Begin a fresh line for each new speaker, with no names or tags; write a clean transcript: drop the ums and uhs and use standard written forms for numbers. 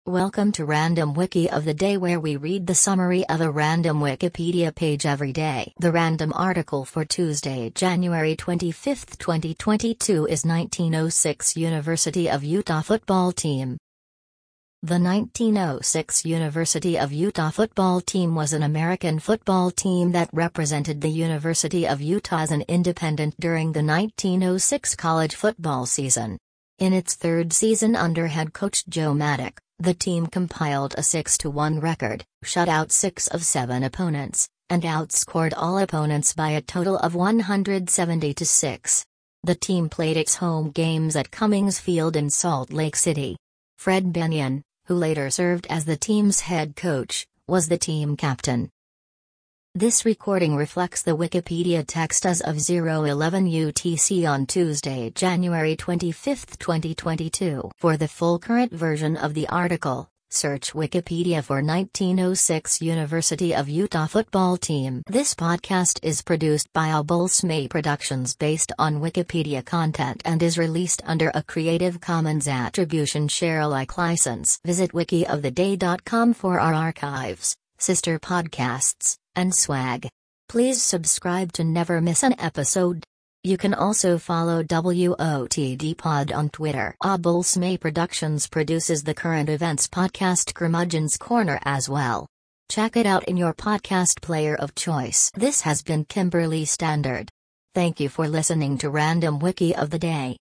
Welcome to Random Wiki of the Day, where we read the summary of a random Wikipedia page every day. The random article for Tuesday, January 25, 2022 is 1906 University of Utah football team. The 1906 University of Utah football team was an American football team that represented the University of Utah as an independent during the 1906 college football season. In its third season under head coach Joe Maddock, the team compiled a 6-1 record, shut out 6 of 7 opponents, and outscored all opponents by a total of 170-6. The team played its home games at Cummings Field in Salt Lake City. Fred Bennion, who later served as the team's head coach, was the team captain. This recording reflects the Wikipedia text as of 0:11 UTC on Tuesday, January 25, 2022. For the full current version of the article, search Wikipedia for 1906 University of Utah football team. This podcast is produced by Abulsme Productions based on Wikipedia content and is released under a Creative Commons Attribution Share Alike license. Visit wikioftheday.com for our archives, sister podcasts, and swag. Please subscribe to never miss an episode. You can also follow WOTD Pod on Twitter. Abulsme Productions produces the current events podcast Curmudgeon's Corner as well. Check it out in your podcast player of choice. This has been Kimberly Standard. Thank you for listening to Random Wiki of the Day.